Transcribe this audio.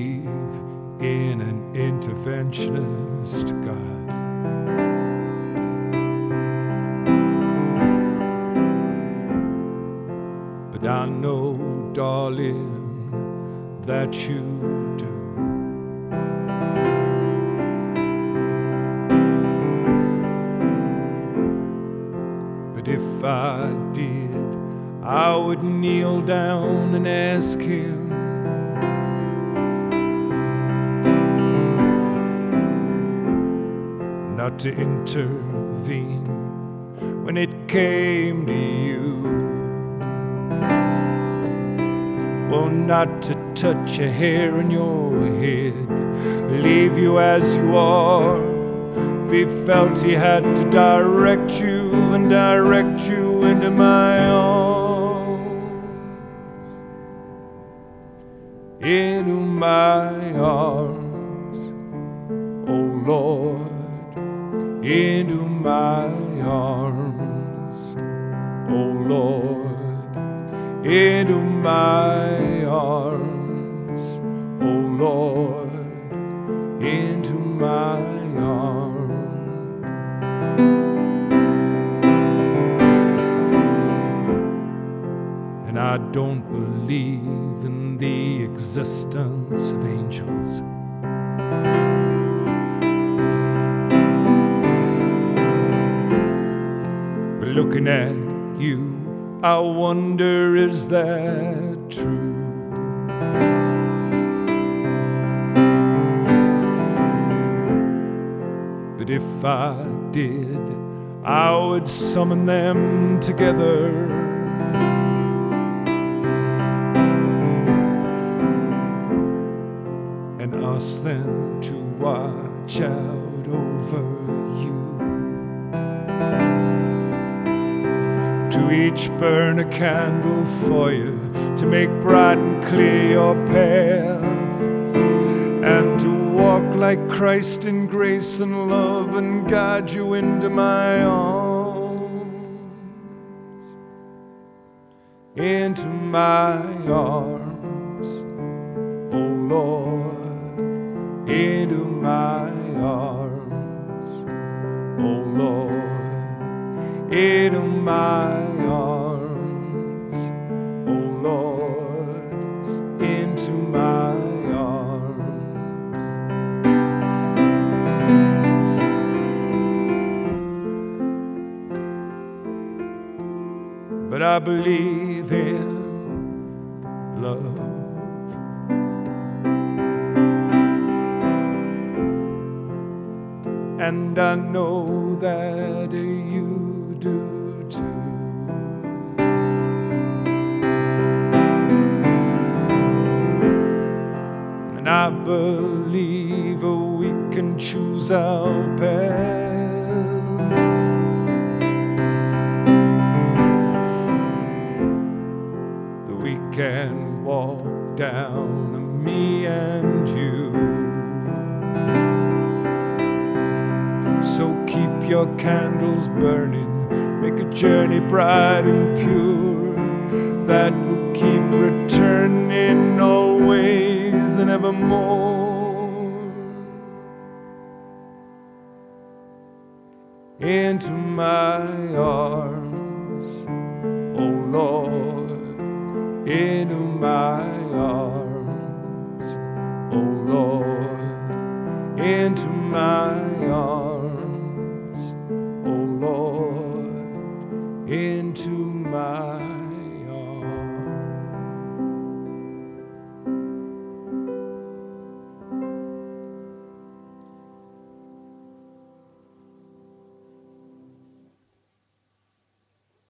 believe in an interventionist God. But I know, darling, that you do. But if I did, I would kneel down and ask him not to intervene when it came to you. Well, not to touch a hair in your head, leave you as you are. If he felt he had to direct you, then direct you into my arms. Into my arms, oh Lord, into my arms, oh Lord, into my arms, oh Lord, into my arms. And I don't believe in the existence of angels. But looking at you, I wonder, is that true? But if I did, I would summon them together and ask them to watch out over you. To each burn a candle for you, to make bright and clear your path, and to walk like Christ in grace and love and guide you into my arms. Into my arms, oh Lord, into my arms, oh Lord, into my arms, oh Lord, into my arms. But I believe in love. And I know that you do too. And I believe we can choose our path. That we can walk down, me and you. So keep your candles burning, make a journey bright and pure, that will keep returning always and evermore. Into my arms, oh Lord, into my arms, oh Lord, into my